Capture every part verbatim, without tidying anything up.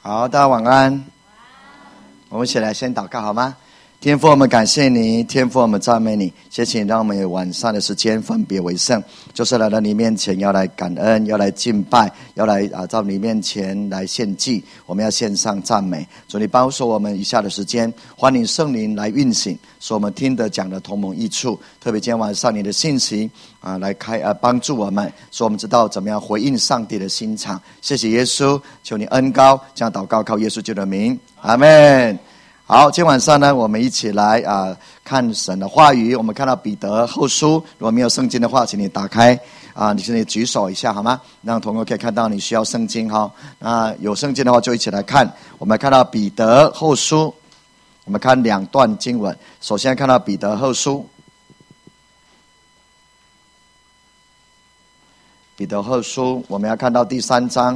好，大家晚安。我们一起来先祷告好吗？天父，我们感谢你，天父，我们赞美你，谢谢你让我们有晚上的时间分别为圣，就是来到你面前要来感恩，要来敬拜，要来啊，到你面前来献祭，我们要献上赞美。主，你保守我们以下的时间，欢迎圣灵来运行，使我们听得讲的同盟益处。特别今天晚上你的信息啊，来开啊帮助我们，使我们知道怎么样回应上帝的心肠。谢谢耶稣，求你恩膏，这样祷告靠耶稣基督的名，阿们。好，今天晚上呢，我们一起来啊、呃、看神的话语。我们看到彼得后书，如果没有圣经的话，请你打开啊、呃，你请你举手一下好吗？让同学可以看到你需要圣经哈。那有圣经的话，就一起来看。我们看到彼得后书，我们看两段经文。首先看到彼得后书，彼得后书，我们要看到第三章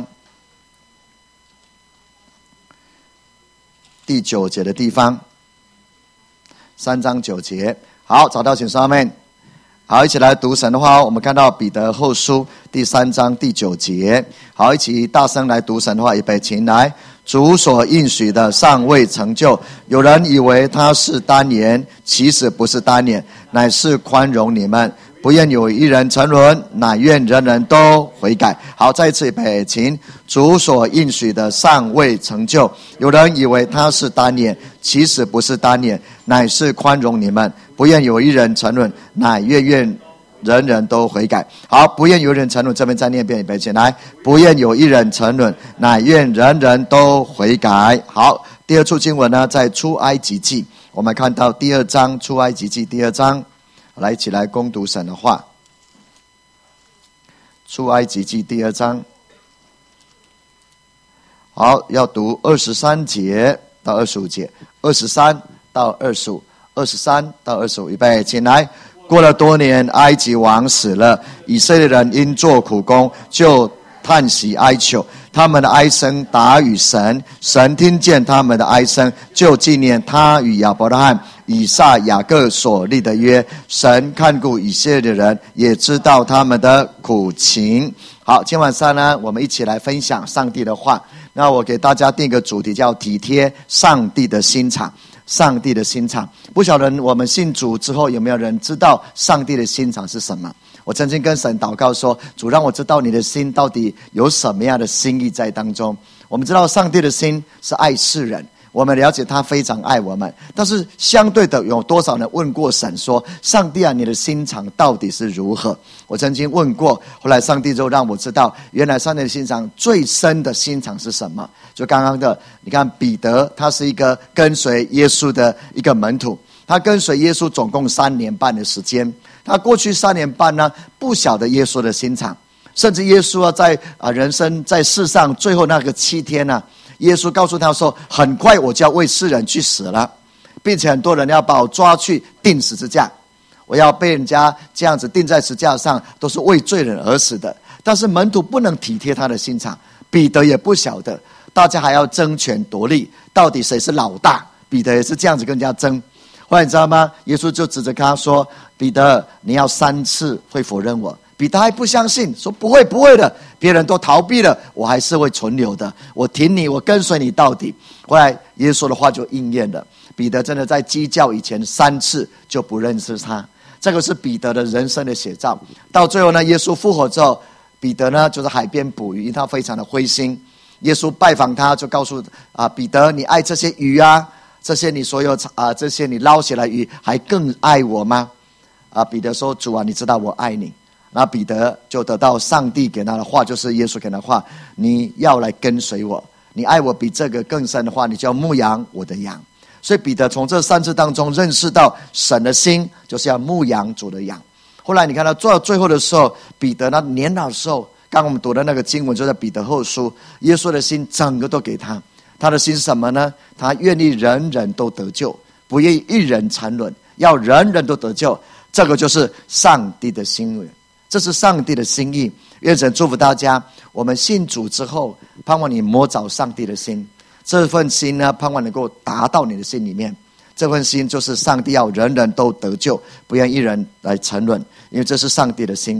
第九节的地方，三章九节。好，找到请说阿们。好，一起来读神的话。我们看到彼得后书第三章第九节。好，一起大声来读神的话，预备，请来。主所应许的尚未成就，有人以为他是单言，其实不是单言，乃是宽容你们，不愿有一人沉沦，乃愿人人都悔改。好，再一次预备，请。主所应许的尚未成就，有人以为他是单言，其实不是单言，乃是宽容你们，不愿有一人沉沦，乃愿愿人人都悔改。好，不愿有一人沉沦，这边再念一遍，预备起来。不愿有一人沉沦，乃愿人人都悔改。好，第二处经文呢，在出埃及记，我们看到第二章出埃及记第二章，来一起来攻读神的话。出埃及记第二章，好，要读二十三节到二十五节，二十三到二十五，二十三到二十五，预备，请来。过了多年，埃及王死了，以色列人因做苦工，就叹息哀求，他们的哀声达与神，神听见他们的哀声，就纪念他与亚伯拉罕、以撒、雅各所立的约。神看顾以色列人，也知道他们的苦情。好，今晚上呢，我们一起来分享上帝的话。那我给大家定个主题，叫体贴上帝的心肠。上帝的心肠，不晓得我们信主之后有没有人知道上帝的心肠是什么？我曾经跟神祷告说，主让我知道你的心到底有什么样的心意在当中。我们知道上帝的心是爱世人，我们了解他非常爱我们，但是相对的，有多少人问过神说，上帝啊，你的心肠到底是如何？我曾经问过，后来上帝就让我知道，原来上帝的心肠最深的心肠是什么？就刚刚的，你看彼得，他是一个跟随耶稣的一个门徒，他跟随耶稣总共三年半的时间，他过去三年半呢，不晓得耶稣的心肠，甚至耶稣啊，在啊人生在世上最后那个七天呢、啊，耶稣告诉他说，很快我就要为世人去死了，并且很多人要把我抓去钉十字架，我要被人家这样子钉在十字架上，都是为罪人而死的。但是门徒不能体贴他的心肠，彼得也不晓得，大家还要争权夺利，到底谁是老大？彼得也是这样子跟人家争。后来你知道吗？耶稣就指着他说，彼得，你要三次会否认我。彼得还不相信，说不会不会的，别人都逃避了，我还是会存留的，我挺你，我跟随你到底。后来耶稣的话就应验了，彼得真的在鸡叫以前三次就不认识他，这个是彼得的人生的写照。到最后呢，耶稣复活之后，彼得呢就是海边捕鱼，因为他非常的灰心。耶稣拜访他，就告诉啊彼得，你爱这些鱼啊，这些你所有啊这些你捞起来鱼，还更爱我吗？啊彼得说，主啊，你知道我爱你。那彼得就得到上帝给他的话，就是耶稣给他的话，你要来跟随我，你爱我比这个更深的话，你就要牧养我的羊。所以彼得从这三次当中认识到神的心就是要牧养主的羊。后来你看到做到最后的时候，彼得那年老的时候，刚刚我们读的那个经文就在彼得后书，耶稣的心整个都给他，他的心是什么呢？他愿意人人都得救，不愿意一人沉沦，要人人都得救。这个就是上帝的心意，这是上帝的心意。愿神祝福大家，我们信主之后，盼望你摸着上帝的心，这份心呢，盼望能够达到你的心里面。这份心就是上帝要人人都得救，不愿一人来沉沦，因为这是上帝的心。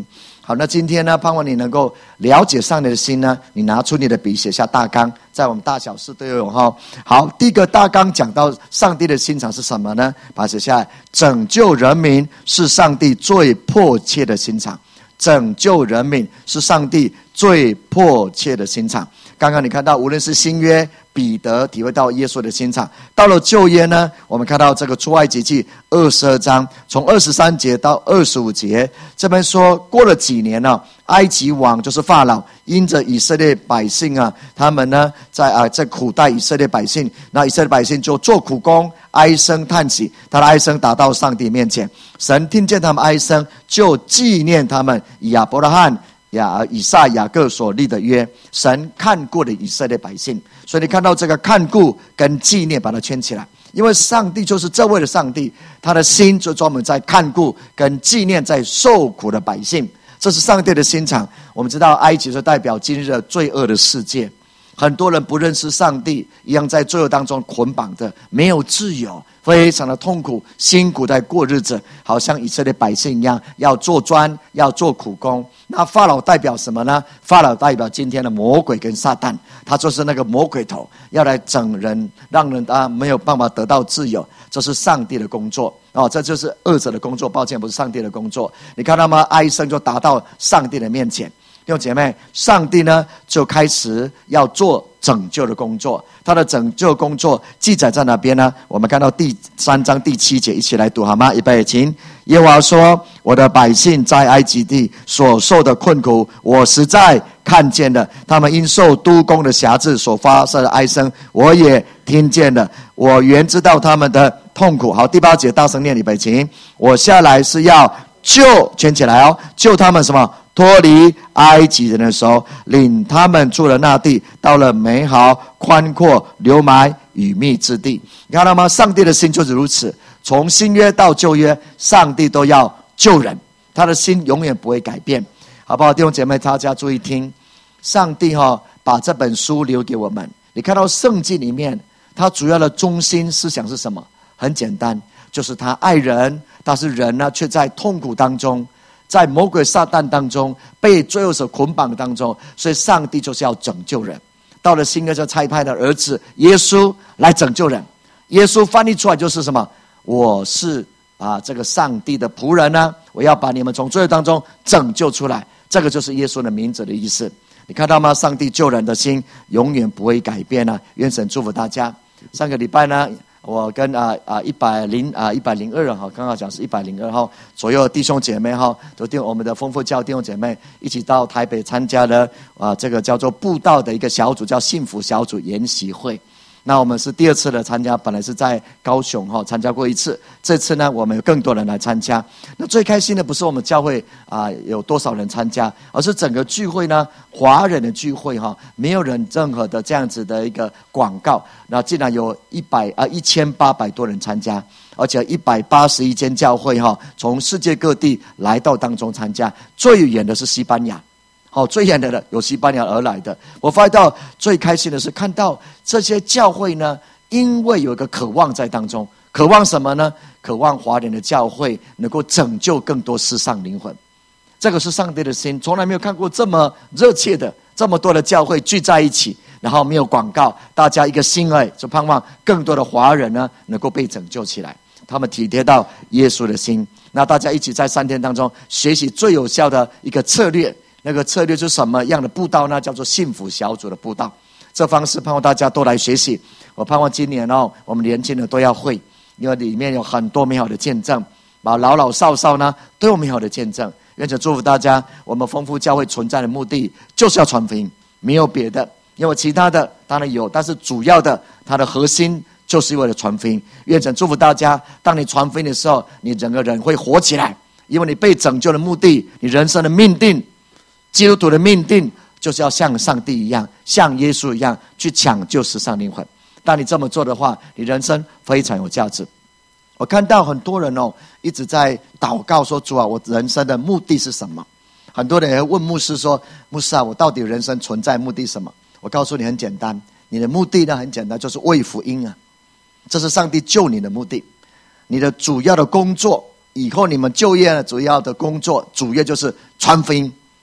好，那今天呢，盼望你能够了解上帝的心呢，你拿出你的笔写下大纲，在我们大小事都有哈。好，第一个大纲讲到上帝的心肠是什么呢？把它写下来，拯救人民是上帝最迫切的心肠。拯救人民是上帝最迫切的心肠。刚刚你看到，无论是新约，彼得体会到耶稣的心肠；到了旧约呢，我们看到这个出埃及记二十二章，从二十三节到二十五节，这边说过了几年了、啊，埃及王就是法老，因着以色列百姓啊，他们呢在啊在苦待以色列百姓，那以色列百姓就做苦工，唉声叹息，他的唉声达到上帝面前，神听见他们唉声，就纪念他们以亚伯拉罕、亚以撒、雅各所立的约，神看顾了以色列百姓。所以你看到这个看顾跟纪念，把它圈起来，因为上帝就是这位的上帝，他的心就专门在看顾跟纪念在受苦的百姓，这是上帝的心肠。我们知道埃及是代表今日的罪恶的世界，很多人不认识上帝，一样在罪恶当中捆绑的，没有自由，非常的痛苦辛苦在过日子，好像以色列百姓一样，要做砖，要做苦工。那法老代表什么呢？法老代表今天的魔鬼跟撒旦，他就是那个魔鬼头，要来整人，让人啊没有办法得到自由，这是上帝的工作哦，这就是恶者的工作，抱歉，不是上帝的工作。你看到吗？哀声就达到上帝的面前。弟兄姐妹，上帝呢就开始要做拯救的工作，他的拯救工作记载在哪边呢？我们看到第三章第七节，一起来读好吗？预备，请。耶和华说：我的百姓在埃及地所受的困苦，我实在看见了，他们因受督工的辖制所发射的哀声，我也听见了，我原知道他们的痛苦。好，第八节大声念，预备，请。我下来是要救，圈起来哦，救他们什么？脱离埃及人的手，领他们出了那地，到了美好宽阔流埋与密之地。你看到吗？上帝的心就是如此，从新约到旧约，上帝都要救人，他的心永远不会改变，好不好？弟兄姐妹，大家注意听，上帝、哦、把这本书留给我们。你看到圣经里面，它主要的中心思想是什么？很简单，就是他爱人，但是人呢却在痛苦当中，在魔鬼撒旦当中，被罪恶所捆绑当中，所以上帝就是要拯救人。到了新约就差派的儿子耶稣来拯救人。耶稣翻译出来就是什么？我是啊，这个上帝的仆人呢、啊，我要把你们从罪恶当中拯救出来。这个就是耶稣的名字的意思。你看到吗？上帝救人的心永远不会改变啊！愿神祝福大家。上个礼拜呢，我跟啊啊一百零啊一百零二人哈，刚刚讲是一百零二号左右弟兄姐妹哈，都弟我们的丰富教弟兄姐妹一起到台北参加了啊这个叫做布道的一个小组，叫幸福小组研习会。那我们是第二次的参加，本来是在高雄哈参加过一次，这次呢我们有更多人来参加。那最开心的不是我们教会啊有多少人参加，而是整个聚会呢，华人的聚会哈，没有人任何的这样子的一个广告，那竟然有一百啊一千八百多人参加，而且一百八十一间教会哈，从世界各地来到当中参加，最远的是西班牙。好，最远的有西班牙而来的。我发现到最开心的是看到这些教会呢，因为有一个渴望在当中，渴望什么呢？渴望华人的教会能够拯救更多世上灵魂。这个是上帝的心，从来没有看过这么热切的，这么多的教会聚在一起，然后没有广告，大家一个心爱，就盼望更多的华人呢能够被拯救起来。他们体贴到耶稣的心，那大家一起在三天当中学习最有效的一个策略。那个策略是什么样的布道呢？叫做幸福小组的布道。这方式盼望大家都来学习。我盼望今年哦，我们年轻人都要会，因为里面有很多美好的见证，把老老少少呢都有美好的见证。愿主祝福大家。我们丰富教会存在的目的就是要传福音，没有别的。因为其他的当然有，但是主要的它的核心就是为了传福音。愿主祝福大家。当你传福音的时候，你整个人会活起来，因为你被拯救的目的，你人生的命定。基督徒的命定就是要像上帝一样，像耶稣一样去抢救世上灵魂。当你这么做的话，你人生非常有价值。我看到很多人哦，一直在祷告说：主啊，我人生的目的是什么？很多人也会问牧师说：牧师啊，我到底人生存在目的是什么？我告诉你很简单，你的目的呢很简单，就是为福音啊，这是上帝救你的目的。你的主要的工作，以后你们就业的主要的工作，主业就是传福音。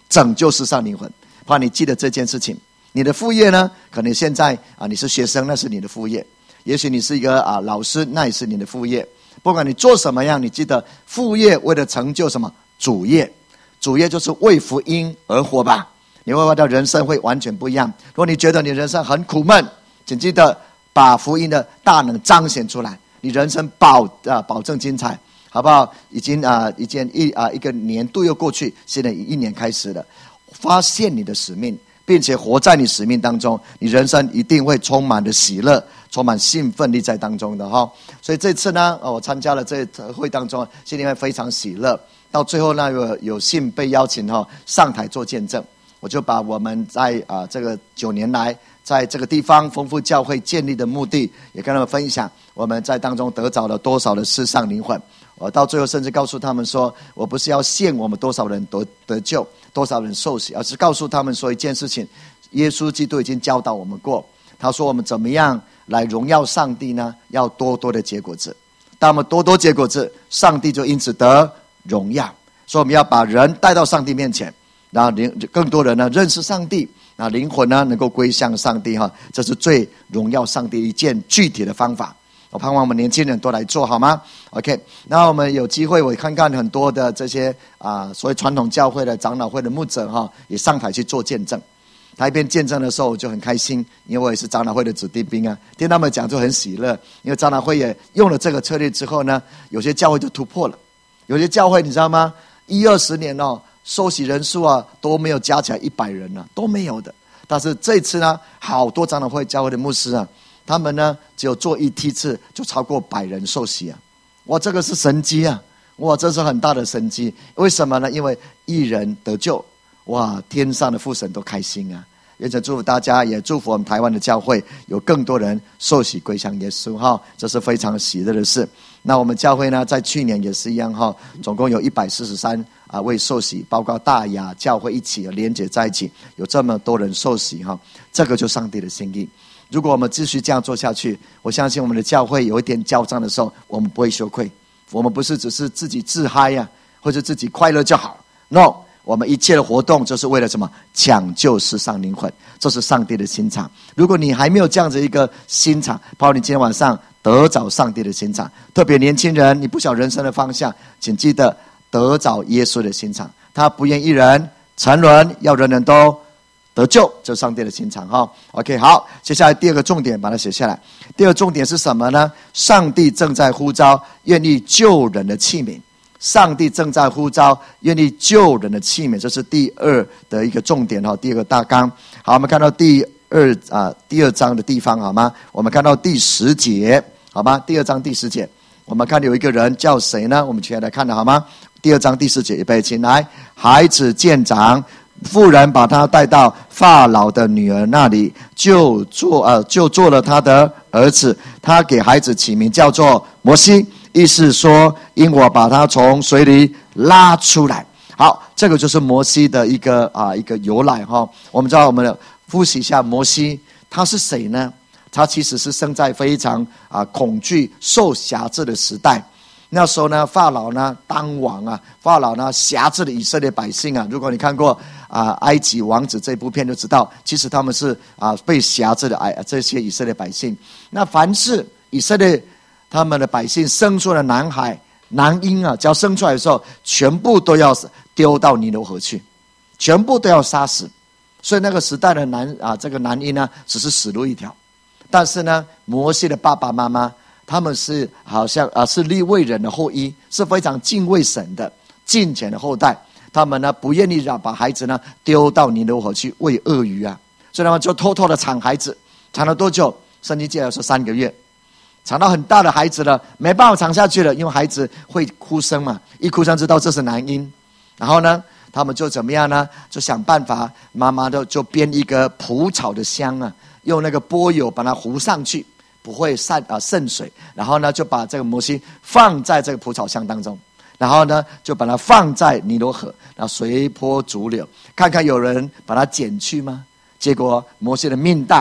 拯救世上灵魂。怕你记得这件事情。你的副业呢，可能现在啊你是学生，那是你的副业；也许你是一个啊老师，那也是你的副业。不管你做什么样，你记得副业为了成就什么主业，主业就是为福音而活吧。你会发现人生会完全不一样。如果你觉得你人生很苦闷，请记得把福音的大能彰显出来，你人生保啊保证精彩，好不好？已经啊已经一啊一个年度又过去，现在一年开始了，发现你的使命，并且活在你使命当中，你人生一定会充满的喜乐，充满兴奋力在当中的哈。所以这次呢，我参加了这会当中，心里面非常喜乐。到最后呢，有有幸被邀请哈上台做见证，我就把我们在啊这个九年来在这个地方丰富教会建立的目的，也跟他们分享，我们在当中得着了多少的世上灵魂。我到最后甚至告诉他们说，我不是要限我们多少人得得救，多少人受洗，而是告诉他们说一件事情，耶稣基督已经教导我们过，他说我们怎么样来荣耀上帝呢？要多多的结果子，当我们多多结果子，上帝就因此得荣耀。所以我们要把人带到上帝面前，然后更多人呢认识上帝，那灵魂呢能够归向上帝哈，这是最荣耀上帝一件具体的方法。我盼望我们年轻人都来做好吗 ？OK， 那我们有机会，我看看很多的这些啊、呃，所谓传统教会的长老会的牧者哈，也上台去做见证。他一边见证的时候，我就很开心，因为我也是长老会的子弟兵啊，听他们讲就很喜乐。因为长老会也用了这个策略之后呢，有些教会就突破了，有些教会你知道吗？一二十年哦，受洗人数啊都没有加起来一百人啊，都没有的。但是这次呢，好多长老会教会的牧师啊。他们呢，只有做一梯次就超过百人受洗啊！哇，这个是神迹啊！哇，这是很大的神迹。为什么呢？因为一人得救，哇，天上的父神都开心啊！也想祝福大家，也祝福我们台湾的教会有更多人受洗归向耶稣哈，这是非常喜乐的事。那我们教会呢，在去年也是一样哈，总共有一百四十三啊位受洗，包括大雅教会一起连结在一起，有这么多人受洗哈，这个就是上帝的心意。如果我们继续这样做下去，我相信我们的教会有一点交账的时候，我们不会羞愧。我们不是只是自己自嗨呀、啊，或者自己快乐就好。No， 我们一切的活动就是为了什么？抢救世上灵魂，这是上帝的心肠。如果你还没有这样子一个心肠，包括你今天晚上得着上帝的心肠，特别年轻人，你不晓人生的方向，请记得得着耶稣的心肠。他不愿一人沉沦，要人人都得救，这是上帝的心肠哈。OK， 好，接下来第二个重点，把它写下来。第二个重点是什么呢？上帝正在呼召愿意救人的器皿。上帝正在呼召愿意救人的器皿，这是第二的一个重点哈。第二个大纲。好，我们看到第二啊、呃、第二章的地方好吗？我们看到第十节好吗？第二章第十节，我们看有一个人叫谁呢？我们起来看的好吗？第二章第十节，预备，请来。孩子渐长。妇人把他带到法老的女儿那里，就做呃就做了他的儿子。他给孩子起名叫做摩西，意思说因我把他从水里拉出来。好，这个就是摩西的一个啊、呃、一个由来哈。我们知道，我们复习一下摩西，他是谁呢？他其实是生在非常啊、呃、恐惧、受辖制的时代。那时候呢，法老呢当王啊，法老呢辖制了以色列百姓啊。如果你看过啊、呃《埃及王子》这部片，就知道其实他们是啊、呃、被辖制的哎这些以色列百姓。那凡是以色列他们的百姓生出的男孩、男婴啊，只要生出来的时候，全部都要丢到尼罗河去，全部都要杀死。所以那个时代的男啊，这个男婴呢，只是死路一条。但是呢，摩西的爸爸妈妈。他们是好像啊是利未人的后裔，是非常敬畏神的敬虔的后代。他们呢不愿意让把孩子呢丢到尼罗河去喂鳄鱼啊，所以他们就偷偷的产孩子，产了多久？圣经记载说三个月，产到很大的孩子了，没办法产下去了，因为孩子会哭声嘛，一哭声知道这是男婴。然后呢，他们就怎么样呢？就想办法，妈妈就就编一个蒲草的香啊，用那个柏油把它糊上去。不会散啊渗水，然后呢就把这个摩西放在这个蒲草箱当中，然后呢就把它放在尼罗河，然后随波逐流，看看有人把它捡去吗？结果摩西的命大，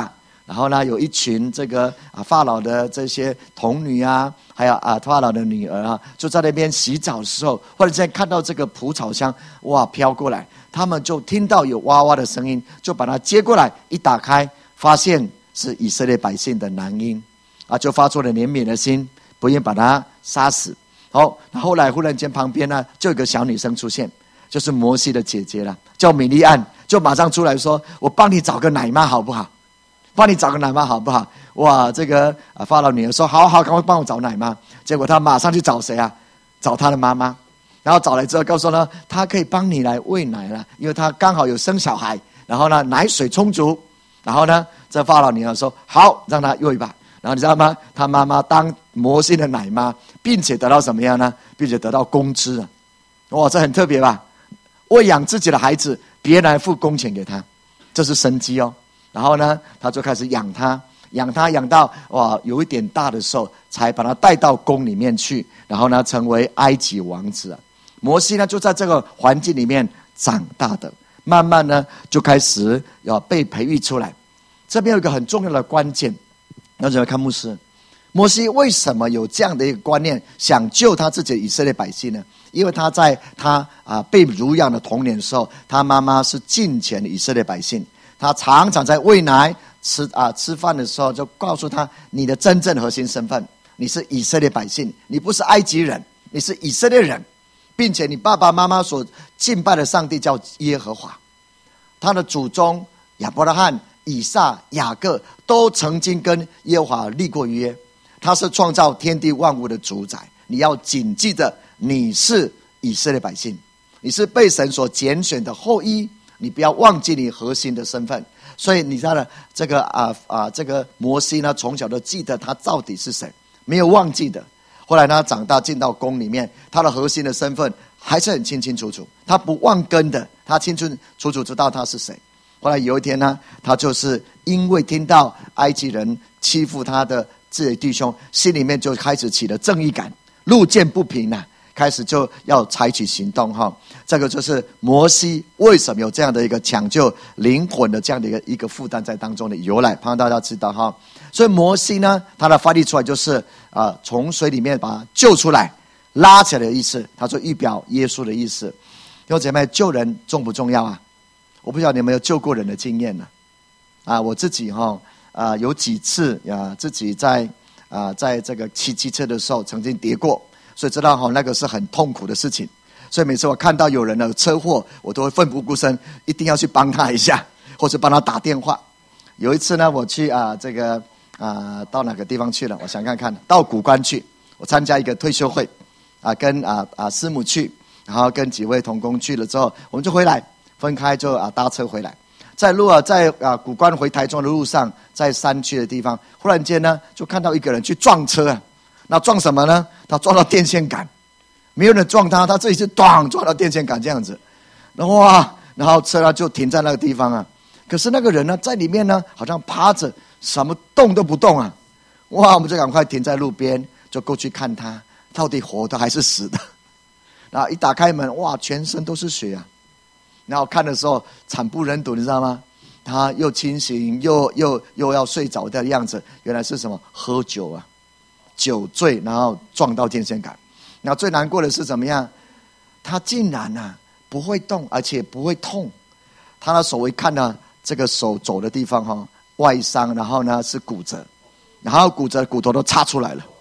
然后呢，有一群这个啊法老的这些童女啊，还有啊法老的女儿啊，就在那边洗澡的时候，忽然间看到这个蒲草香哇飘过来，他们就听到有哇哇的声音，就把它接过来，一打开，发现是以色列百姓的男婴啊，就发出了怜悯的心，不愿把他杀死。好，后来忽然间旁边呢，就有个小女生出现，就是摩西的姐姐了，叫米利暗，就马上出来说：“我帮你找个奶妈好不好？帮你找个奶妈好不好？”哇，这个啊法老女儿说：“好好，赶快帮我找奶妈。”结果他马上去找谁啊？找他的妈妈。然后找来之后，告诉呢，他可以帮你来喂奶了，因为他刚好有生小孩，然后呢奶水充足。然后呢，这法老女儿说：“好，让他喂吧。”然后你知道吗？他妈妈当摩西的奶妈，并且得到什么样呢？并且得到工资啊！哇，这很特别吧？喂养自己的孩子，别人来付工钱给他，这是神机哦。然后呢，他就开始养他，养他养到哇有一点大的时候，才把他带到宫里面去，然后呢，成为埃及王子啊。摩西呢，就在这个环境里面长大的，慢慢呢，就开始要被培育出来。这边有一个很重要的关键。那就来看牧师，摩西为什么有这样的一个观念，想救他自己的以色列百姓呢？因为他在他啊被乳养的童年的时候，他妈妈是敬虔的以色列百姓，他常常在喂奶吃啊吃饭的时候就告诉他，你的真正核心身份，你是以色列百姓，你不是埃及人，你是以色列人，并且你爸爸妈妈所敬拜的上帝叫耶和华，他的祖宗亚伯拉罕、以撒、雅各都曾经跟耶和华立过约，他是创造天地万物的主宰。你要谨记着，你是以色列百姓，你是被神所拣选的后裔，你不要忘记你核心的身份。所以你知道的这个啊啊这个摩西呢，从小都记得他到底是谁，没有忘记的。后来呢，长大进到宫里面，他的核心的身份还是很清清楚楚，他不忘根的，他清清楚楚知道他是谁。后来有一天呢，他就是因为听到埃及人欺负他的自己的弟兄，心里面就开始起了正义感，路见不平啊，开始就要采取行动哈。这个就是摩西为什么有这样的一个抢救灵魂的这样的一个一个负担在当中的由来，帮大家知道哈。所以摩西呢，他的翻译出来就是啊、呃，从水里面把他救出来，拉起来的意思，他说预表耶稣的意思。弟兄姐妹，救人重不重要啊？我不知道你有没有救过人的经验呢？啊，我自己哈啊、呃、有几次啊自己在啊、呃、在这个骑机车的时候曾经跌过，所以知道哈那个是很痛苦的事情。所以每次我看到有人的车祸，我都会奋不顾身，一定要去帮他一下，或者帮他打电话。有一次呢，我去啊、呃、这个啊、呃、到哪个地方去了？我想看看，到古关去，我参加一个退休会啊、呃，跟啊啊、呃、师母去，然后跟几位同工去了之后，我们就回来。分开就啊搭车回来，在路啊在啊古关回台中的路上，在山区的地方，忽然间呢就看到一个人去撞车啊，那撞什么呢？他撞到电线杆，没有人撞他，他自己就咣撞到电线杆这样子，然后哇，然后车呢就停在那个地方啊，可是那个人呢在里面呢好像趴着，什么动都不动啊，哇，我们就赶快停在路边，就过去看他到底活的还是死的，然后一打开门，哇，全身都是血啊。然后看的时候惨不忍睹，你知道吗？他又清醒又又又要睡着的样子，原来是什么？喝酒啊，酒醉，然后撞到电线杆。然后最难过的是怎么样？他竟然啊不会动，而且不会痛。他的手一看呢，这个手肘的地方哈、哦、外伤，然后呢是骨折，然后骨折骨头都插出来了，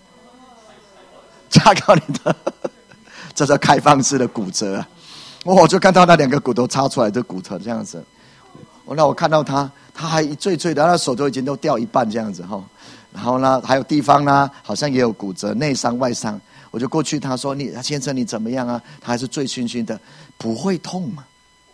插到你的，这是开放式的骨折啊。我就看到那两个骨头插出来的骨头这样子，那我看到他，他还一醉醉的，他的手都已经都掉一半这样子哈。然后呢，还有地方呢，好像也有骨折，内伤外伤。我就过去，他说：“你先生你怎么样啊？”他还是醉醺醺的，不会痛嘛。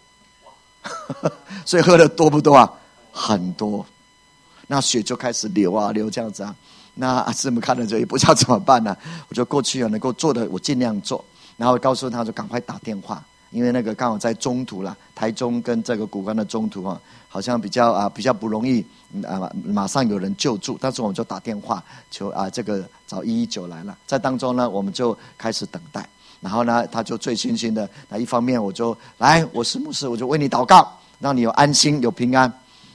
所以喝的多不多啊？很多。那血就开始流啊流这样子啊。那师母看了就也不知道怎么办呢、啊，我就过去啊，能够做的我尽量做，然后告诉他就赶快打电话。因为那个刚好在中途啦，台中跟这个古关的中途啊，好像比较啊比较不容易啊，马上有人救助。但是我们就打电话求啊这个找一一九来了，在当中呢，我们就开始等待。然后呢，他就醉醺醺的。那一方面我就来，我是牧师，我就为你祷告，让你有安心有平安。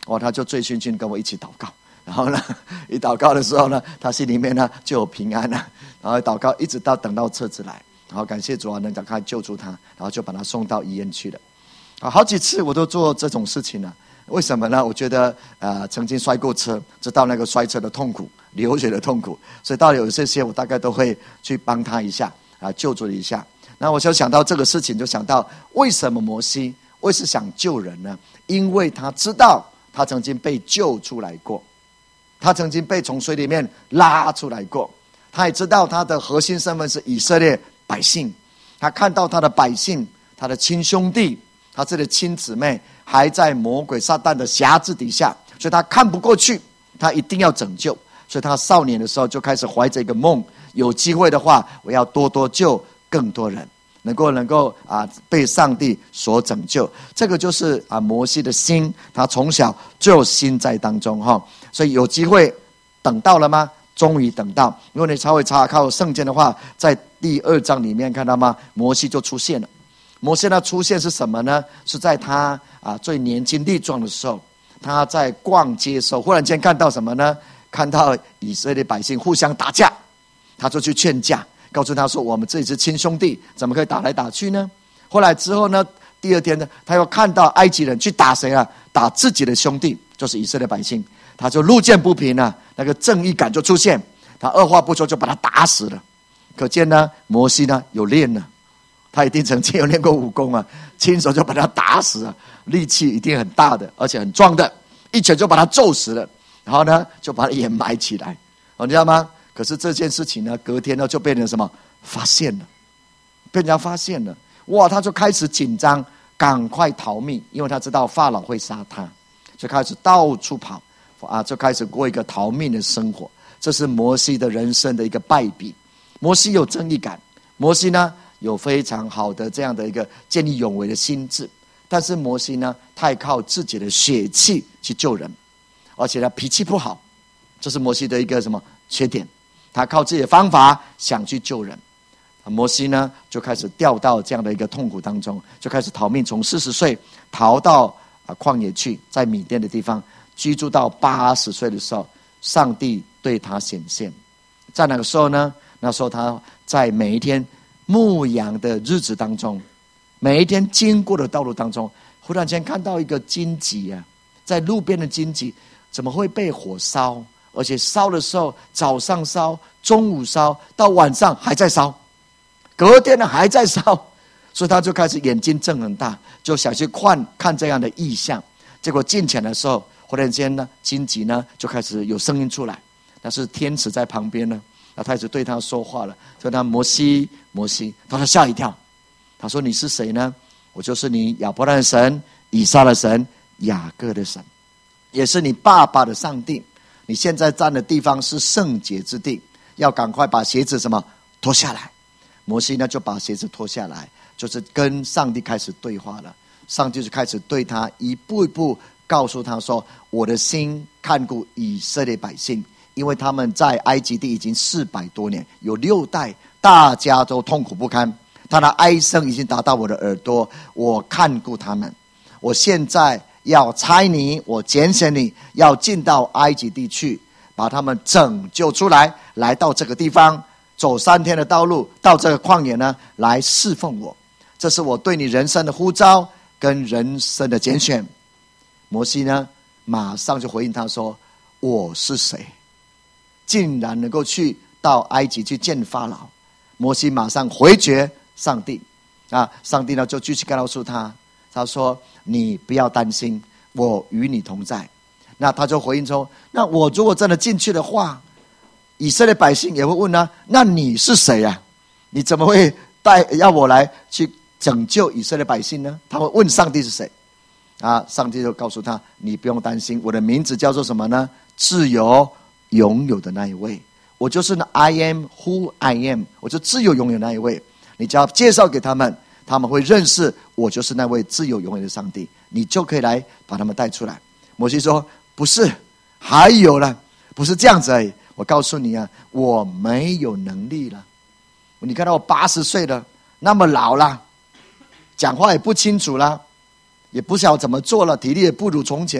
哦，他就醉醺醺跟我一起祷告。然后呢，一祷告的时候呢，他心里面呢就有平安了。然后祷告一直到等到车子来，然后感谢主啊，能赶快救助他，然后就把他送到医院去了。啊，好几次我都做这种事情了。为什么呢？我觉得呃，曾经摔过车，知道那个摔车的痛苦，流血的痛苦，所以到底有这些，我大概都会去帮他一下啊，救助一下。那我就想到这个事情，就想到为什么摩西为是想救人呢？因为他知道他曾经被救出来过，他曾经被从水里面拉出来过，他也知道他的核心身份是以色列百姓，他看到他的百姓，他的亲兄弟，他这里的亲姊妹还在魔鬼撒旦的辖制底下，所以他看不过去，他一定要拯救。所以他少年的时候就开始怀着一个梦，有机会的话，我要多多救更多人，能够能够啊被上帝所拯救。这个就是啊摩西的心，他从小就有心在当中哈。所以有机会等到了吗？终于等到。如果你稍微查靠圣经的话，在第二章里面看到吗？摩西就出现了。摩西的出现是什么呢？是在他啊最年轻力壮的时候，他在逛街的时候，忽然间看到什么呢？看到以色列百姓互相打架，他就去劝架，告诉他说：“我们这里是亲兄弟，怎么可以打来打去呢？”后来之后呢，第二天呢，他又看到埃及人去打谁啊？打自己的兄弟，就是以色列百姓，他就路见不平啊，那个正义感就出现，他二话不说就把他打死了。可见呢，摩西呢有练了。他一定曾经有练过武功啊，亲手就把他打死了，力气一定很大的，而且很壮的，一拳就把他揍死了，然后呢就把他掩埋起来，你知道吗？可是这件事情呢，隔天呢就被人什么发现了，被人家发现了，哇，他就开始紧张，赶快逃命，因为他知道法老会杀他，就开始到处跑啊，就开始过一个逃命的生活。这是摩西的人生的一个败笔。摩西有正义感，摩西呢有非常好的这样的一个见义勇为的心智，但是摩西呢太靠自己的血气去救人，而且他脾气不好，这是摩西的一个什么缺点？他靠自己的方法想去救人，摩西呢就开始掉到这样的一个痛苦当中，就开始逃命，从四十岁逃到啊旷野去，在米甸的地方居住到八十岁的时候，上帝对他显现。在那个时候呢，那时候他在每一天牧羊的日子当中，每一天经过的道路当中，忽然间看到一个荆棘啊，在路边的荆棘怎么会被火烧？而且烧的时候，早上烧，中午烧，到晚上还在烧，隔天呢还在烧，所以他就开始眼睛睁很大，就想去看看这样的异象。结果近前的时候，忽然间呢，荆棘呢就开始有声音出来，但是天使在旁边呢。他开始对他说话了，说他摩西摩西，他说吓一跳，他说你是谁呢？我就是你亚伯兰的神，以撒的神，雅各的神，也是你爸爸的上帝。你现在站的地方是圣洁之地，要赶快把鞋子什么脱下来。摩西呢就把鞋子脱下来，就是跟上帝开始对话了。上帝就开始对他一步一步告诉他说：我的心看顾以色列百姓。因为他们在埃及地已经四百多年，有六代，大家都痛苦不堪，他的哀声已经达到我的耳朵，我看顾他们。我现在要差你，我拣选你，要进到埃及地去，把他们拯救出来，来到这个地方，走三天的道路，到这个旷野呢，来侍奉我。这是我对你人生的呼召跟人生的拣选。摩西呢，马上就回应他说：我是谁？竟然能够去到埃及去见法老。摩西马上回绝上帝啊！上帝呢就继续告诉他，他说：你不要担心，我与你同在。那他就回应说：那我如果真的进去的话，以色列百姓也会问啊，那你是谁啊？你怎么会带要我来去拯救以色列百姓呢？他会问上帝是谁啊？上帝就告诉他：你不用担心，我的名字叫做什么呢？自由拥有的那一位，我就是那 I am who I am， 我就自由拥有那一位。你只要介绍给他们，他们会认识我就是那位自由拥有的上帝，你就可以来把他们带出来。摩西说：不是，还有了，不是这样子而已。我告诉你啊，我没有能力了。你看到我八十岁了，那么老了，讲话也不清楚了，也不晓得怎么做了，体力也不如从前了。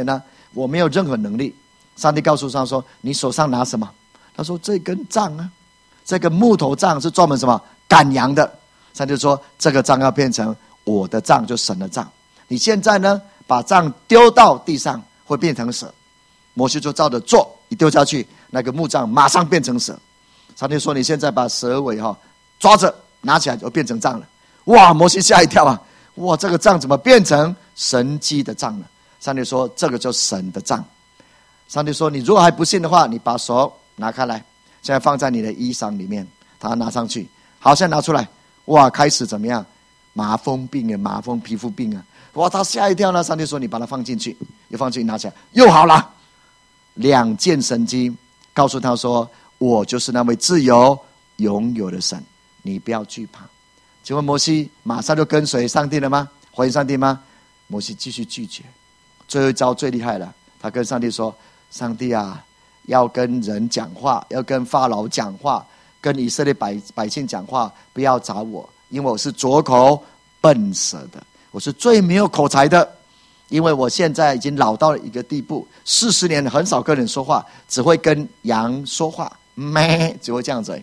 我没有任何能力。上帝告诉他说，你手上拿什么？他说这根杖啊，这个木头杖是专门什么赶羊的。上帝说这个杖要变成我的杖，就神的杖。你现在呢把杖丢到地上会变成蛇。摩西就照着做，一丢下去，那个木杖马上变成蛇。上帝说你现在把蛇尾哈抓着拿起来就变成杖了。哇，摩西吓一跳啊！哇，这个杖怎么变成神迹的杖了？上帝说这个就是神的杖。上帝说你如果还不信的话，你把手拿开来，现在放在你的衣裳里面，他拿上去。好，现在拿出来。哇，开始怎么样？麻风病啊，麻风皮肤病啊！哇，他吓一跳呢。上帝说你把它放进去，又放进去，拿起来又好了。两件神迹告诉他说，我就是那位自由拥有的神，你不要惧怕。请问摩西马上就跟随上帝了吗？回应上帝吗？摩西继续拒绝。最后一招最厉害了，他跟上帝说，上帝啊，要跟人讲话，要跟法老讲话，跟以色列 百, 百姓讲话，不要找我，因为我是拙口笨舌的，我是最没有口才的。因为我现在已经老到了一个地步，四十年很少跟人说话，只会跟羊说话，咩，只会这样子，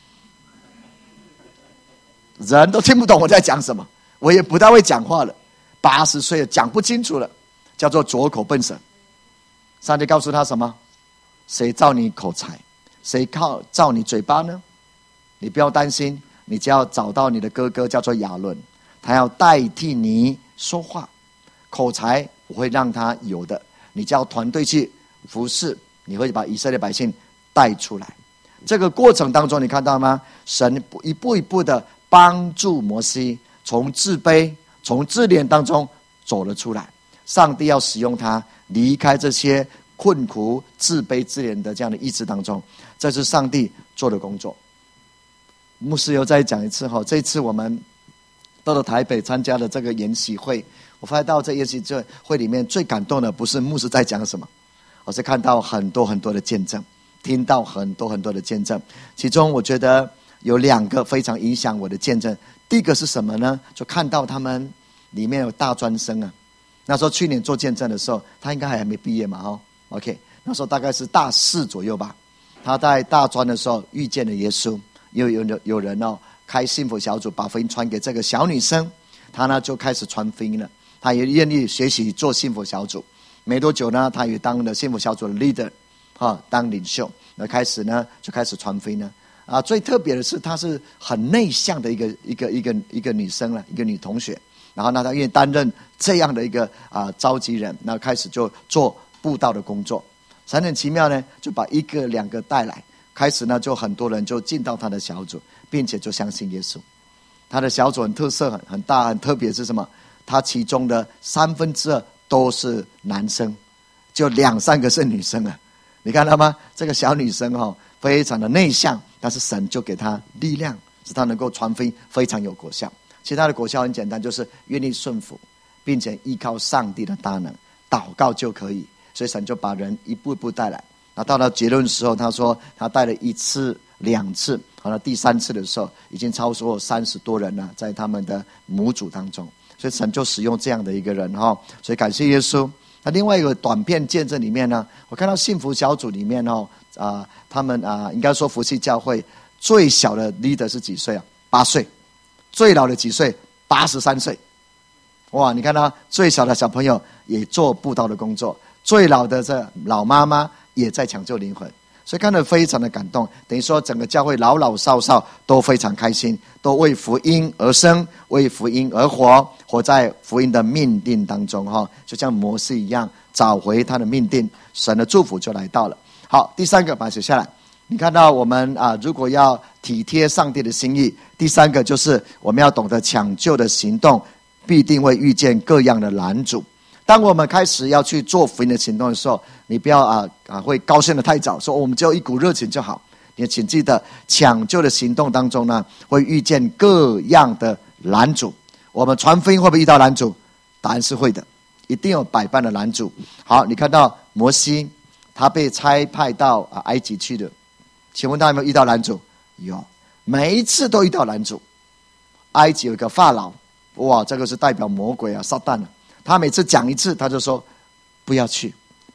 人都听不懂我在讲什么，我也不大会讲话了，八十岁了讲不清楚了，叫做拙口笨舌。上帝告诉他什么？谁造你口才？谁靠造你嘴巴呢？你不要担心，你只要找到你的哥哥叫做亚伦，他要代替你说话。口才我会让他有的，你叫团队去服侍，你会把以色列百姓带出来。这个过程当中你看到吗？神一步一步的帮助摩西从自卑从自怜当中走了出来。上帝要使用他离开这些困苦自卑自怜的这样的意志当中，这是上帝做的工作。牧师又再讲一次，这次我们到了台北参加了这个研习会，我发现到这研习会里面最感动的不是牧师在讲什么，我是看到很多很多的见证，听到很多很多的见证。其中我觉得有两个非常影响我的见证。第一个是什么呢？就看到他们里面有大专生啊，那时候去年做见证的时候，他应该还没毕业嘛，哦 OK， 那时候大概是大四左右吧。他在大专的时候遇见了耶稣，又有有有人哦开幸福小组，把福音传给这个小女生，他呢就开始传福音了。他也愿意学习做幸福小组，没多久呢，他也当了幸福小组的 leader， 啊，当领袖。那开始呢就开始传福音了。啊，最特别的是，她是很内向的一个一个一个一个女生了，一个女同学。然后呢，她愿意担任这样的一个啊召集人，那开始就做布道的工作。神很奇妙呢，就把一个两个带来，开始呢就很多人就进到他的小组，并且就相信耶稣。他的小组很特色很很大很特别是什么？他其中的三分之二都是男生，就两三个是女生啊。你看到吗？这个小女生哦，非常的内向，但是神就给她力量，使她能够传福音，非常有果效。其他的果效很简单，就是愿意顺服，并且依靠上帝的大能，祷告就可以。所以神就把人一步一步带来。那到了结论的时候，他说他带了一次两次，好了第三次的时候，已经超过三十多人了，在他们的母组当中。所以神就使用这样的一个人哈，所以感谢耶稣。那另外一个短片见证里面呢，我看到幸福小组里面哦，啊、呃，他们啊、呃，应该说福气教会最小的 leader 是几岁啊？八岁。最老的几岁？八十三岁。哇，你看到最小的小朋友也做布道的工作，最老的这老妈妈也在抢救灵魂。所以看得非常的感动，等于说整个教会老老少少都非常开心，都为福音而生，为福音而活，活在福音的命定当中哈，就像摩西一样找回他的命定，神的祝福就来到了。好，第三个把它写下来。你看到我们啊，如果要体贴上帝的心意，第三个就是我们要懂得抢救的行动，必定会遇见各样的拦阻。当我们开始要去做福音的行动的时候，你不要啊啊会高兴的太早，说我们只有一股热情就好。你请记得，抢救的行动当中呢，会遇见各样的拦阻。我们传福音会不会遇到拦阻？答案是会的，一定有百般的拦阻。好，你看到摩西，他被差派到啊埃及去的，请问他有没有遇到拦阻？有，每一次都遇到拦阻。埃及有一个法老，哇，这个是代表魔鬼啊，撒旦啊。他每次讲一次，他就说不要去，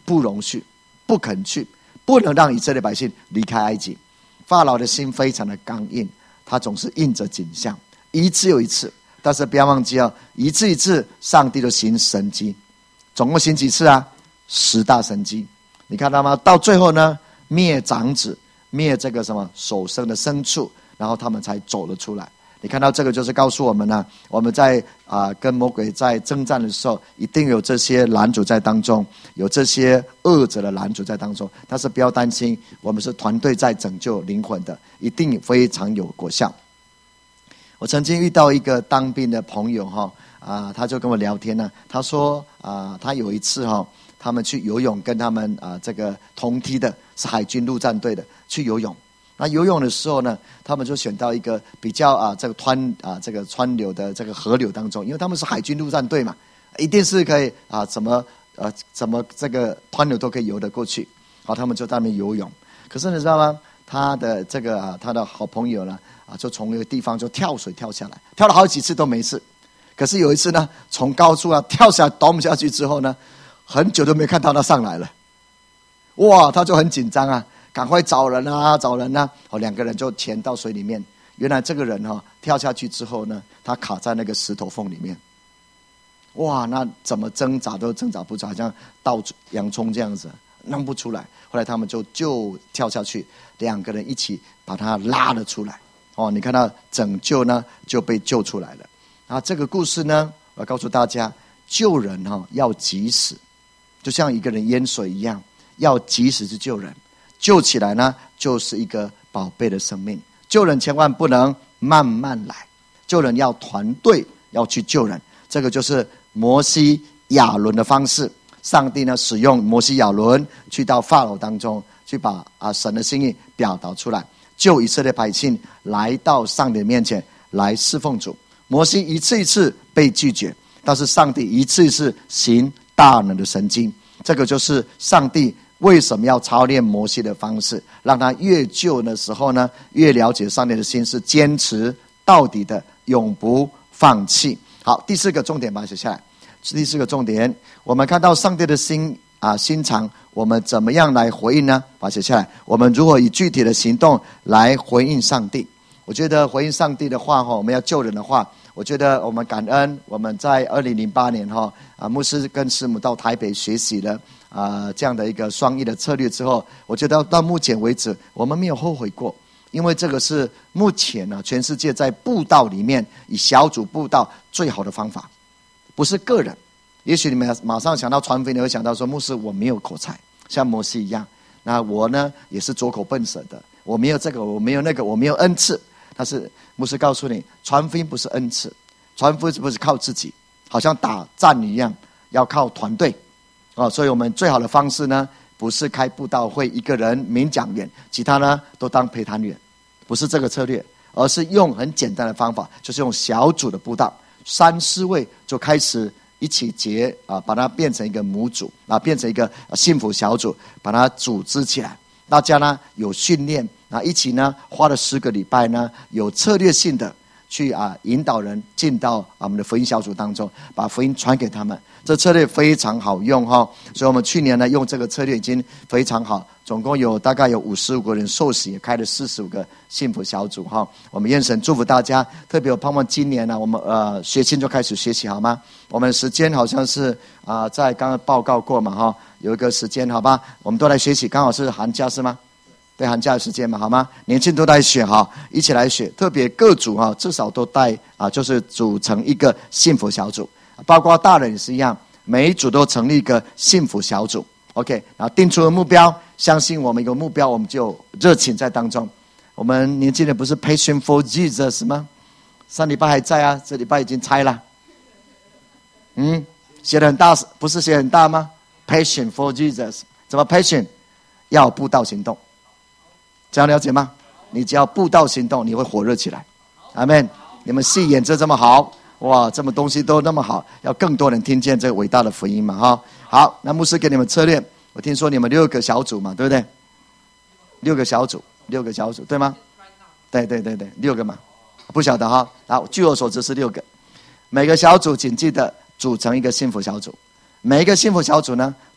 不容许，不肯去，不能让以色列百姓离开埃及。法老的心非常的刚硬，他总是应着景象，一次又一次。但是不要忘记哦，一次一次上帝都行神迹，总共行几次啊？十大神迹，你看到吗？到最后呢，灭长子，灭这个什么首生的牲畜，然后他们才走了出来。你看到这个就是告诉我们呢，我们在啊、呃、跟魔鬼在征战的时候，一定有这些拦阻在当中，有这些恶者的拦阻在当中。但是不要担心，我们是团队在拯救灵魂的，一定非常有果效。我曾经遇到一个当兵的朋友哈啊、呃，他就跟我聊天呢，他说啊、呃，他有一次哈，他们去游泳，跟他们啊、呃、这个同梯的是海军陆战队的去游泳。那游泳的时候呢，他们就选到一个比较啊这个湍啊这个川流的这个河流当中，因为他们是海军陆战队嘛，一定是可以啊怎么呃怎么这个湍流都可以游得过去。好，他们就在那边游泳。可是你知道吗？他的这个啊他的好朋友呢啊就从一个地方就跳水跳下来，跳了好几次都没事。可是有一次呢，从高处啊跳下来倒下去之后呢，很久都没看到他上来了。哇，他就很紧张啊。赶快找人啊，找人啊！哦，两个人就潜到水里面。原来这个人哈、哦、跳下去之后呢，他卡在那个石头缝里面。哇，那怎么挣扎都挣扎不出，好像倒洋葱这样子，弄不出来。后来他们就就跳下去，两个人一起把他拉了出来。哦，你看到拯救呢就被救出来了。啊，这个故事呢，我要告诉大家，救人哈、哦、要及时，就像一个人淹水一样，要及时去救人。救起来呢，就是一个宝贝的生命。救人千万不能慢慢来，救人要团队，要去救人。这个就是摩西亚伦的方式。上帝呢，使用摩西亚伦去到法老当中，去把啊神的心意表达出来，救以色列百姓来到上帝的面前来侍奉主。摩西一次一次被拒绝，但是上帝一次一次行大能的神迹。这个就是上帝为什么要操练摩西的方式，让他越救的时候呢，越了解上帝的心，是坚持到底的，永不放弃。好，第四个重点把它写下来。第四个重点，我们看到上帝的心啊心肠，我们怎么样来回应呢？把它写下来。我们如何以具体的行动来回应上帝？我觉得回应上帝的话，我们要救人的话，我觉得我们感恩，我们在二零零八年哈啊，牧师跟师母到台北学习了啊、呃、这样的一个双翼的策略之后，我觉得到目前为止，我们没有后悔过，因为这个是目前呢、啊、全世界在布道里面以小组布道最好的方法，不是个人。也许你们马上想到传福音，你会想到说，牧师我没有口才，像摩西一样，那我呢也是拙口笨舌的，我没有这个，我没有那个，我没有恩赐。但是牧师告诉你，传福音不是恩赐，传福音不是靠自己，好像打战一样，要靠团队。哦，所以我们最好的方式呢，不是开布道会，一个人名讲员，其他呢都当陪谈员，不是这个策略，而是用很简单的方法，就是用小组的布道，三四位就开始一起结啊，把它变成一个母组啊，变成一个幸福小组，把它组织起来。大家呢有训练啊，一起呢花了十个礼拜呢，有策略性的去啊引导人进到啊我们的福音小组当中，把福音传给他们。这策略非常好用哈、哦，所以我们去年呢用这个策略已经非常好，总共有大概有五十五个人受洗，也开了四十五个幸福小组哈、哦。我们愿神祝福大家，特别我盼望今年呢，我们呃学青就开始学习好吗？我们时间好像是啊、呃、在刚刚报告过嘛哈、哦，有一个时间好吧，我们都来学习，刚好是寒假是吗？对，寒假的时间嘛，好吗？年轻都来学哈，一起来学。特别各组哈，至少都带啊，就是组成一个幸福小组，包括大人也是一样，每一组都成立一个幸福小组。OK， 然后定出了目标，相信我们有目标，我们就热情在当中。我们年轻人不是 Passion for Jesus 吗？上礼拜还在啊，这礼拜已经拆了。嗯，写得很大，不是写很大吗 ？Passion for Jesus， 怎么 Passion？ 要布道行动。这样了解吗？你只要布道行动，你会火热起来。阿们。你们戏演这这么好，哇，这么东西都那么好，要更多人听见这个伟大的福音嘛，哈。好，那牧师给你们策略，我听说你们六个小组嘛，对不对？六个小组，六个小组，对吗？对对对对，六个嘛，不晓得哈。好，据我所知是六个，每个小组请记得组成一个幸福小组，每一个幸福小组呢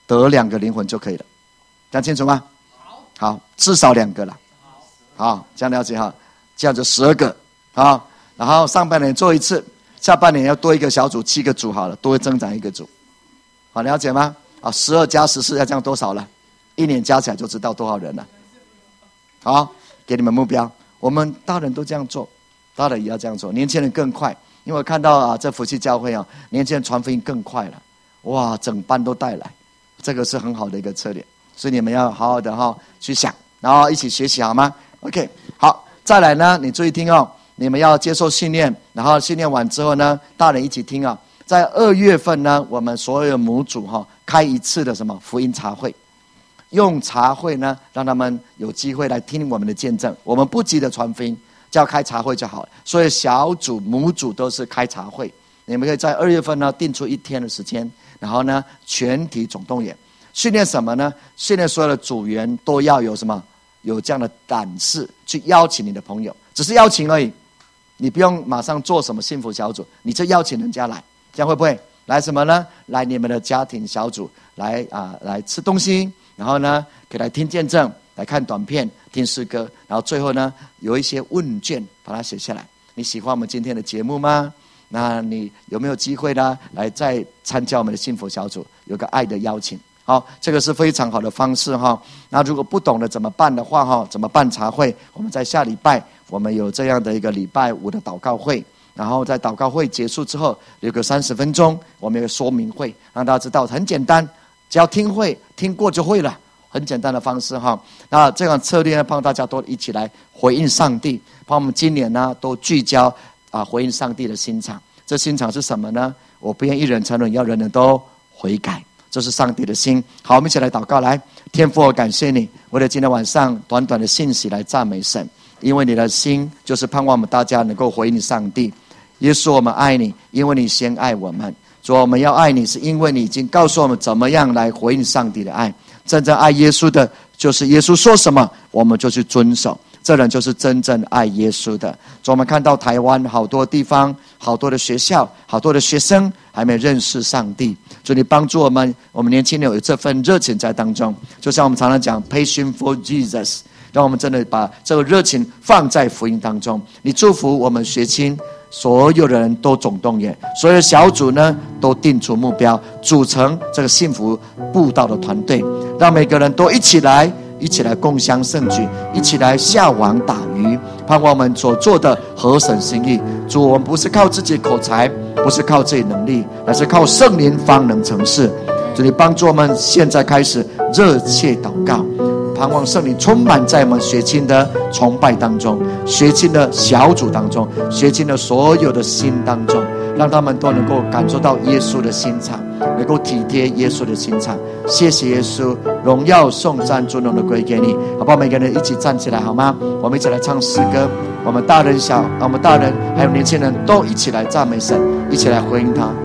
得两个灵魂就可以了，讲清楚吗？好，至少两个了。好，这样了解哈，这样就十二个啊。然后上半年做一次，下半年要多一个小组，七个组好了，多增长一个组。好，了解吗？啊，十二加十四要这样多少了？一年加起来就知道多少人了。好，给你们目标，我们大人都这样做，大人也要这样做，年轻人更快。因为我看到啊，这福气教会啊，年轻人传福音更快了，哇，整班都带来，这个是很好的一个策略，所以你们要好好的哈、哦、去想，然后一起学习好吗 ？OK， 好，再来呢，你注意听哦，你们要接受训练，然后训练完之后呢，大人一起听啊。在二月份呢，我们所有母主哈、哦、开一次的什么福音茶会，用茶会呢让他们有机会来听我们的见证，我们不急着传福音。叫开茶会就好了，所以小组母组都是开茶会。你们可以在二月份呢定出一天的时间，然后呢全体总动员训练什么呢？训练所有的组员都要有什么？有这样的胆识去邀请你的朋友，只是邀请而已，你不用马上做什么幸福小组，你就邀请人家来，这样会不会来什么呢？来你们的家庭小组来啊、呃，来吃东西，然后呢可以来听见证，来看短片，听诗歌，然后最后呢有一些问卷把它写下来。你喜欢我们今天的节目吗？那你有没有机会呢来再参加我们的幸福小组，有个爱的邀请。好，这个是非常好的方式哈。那如果不懂得怎么办的话哈，怎么办茶会？我们在下礼拜我们有这样的一个礼拜五的祷告会，然后在祷告会结束之后有个三十分钟，我们有个说明会，让大家知道很简单，只要听会听过就会了。很简单的方式哈，那这样策略呢，帮大家都一起来回应上帝，帮我们今年呢都聚焦啊回应上帝的心肠。这心肠是什么呢？我不愿一人沉沦，要人人都悔改，这是上帝的心。好，我们一起来祷告，来，天父，我感谢你，为了今天晚上短短的信息来赞美神，因为你的心就是盼望我们大家能够回应上帝。耶稣，我们爱你，因为你先爱我们。主，我们要爱你，是因为你已经告诉我们怎么样来回应上帝的爱。真正爱耶稣的，就是耶稣说什么，我们就去遵守。这人就是真正爱耶稣的。主，我们看到台湾好多地方，好多的学校，好多的学生还没认识上帝。主，你帮助我们，我们年轻人有这份热情在当中。就像我们常常讲 ，Passion for Jesus， 让我们真的把这个热情放在福音当中。你祝福我们学青。所有的人都总动员，所有的小组呢都定出目标，组成这个幸福布道的团队，让每个人都一起来，一起来共襄盛举，一起来下网打鱼，盼望我们所做的合神心意。主，我们不是靠自己口才，不是靠自己能力，而是靠圣灵方能成事。主，你帮助我们现在开始热切祷告，盼望圣灵充满在我们学青的崇拜当中，学青的小组当中，学青的所有的心当中，让他们都能够感受到耶稣的心肠，能够体贴耶稣的心肠。谢谢耶稣，荣耀颂赞尊荣的归给你，好不好？每个人一起站起来好吗？我们一起来唱诗歌，我们大人小，我们大人还有年轻人都一起来赞美神，一起来回应他。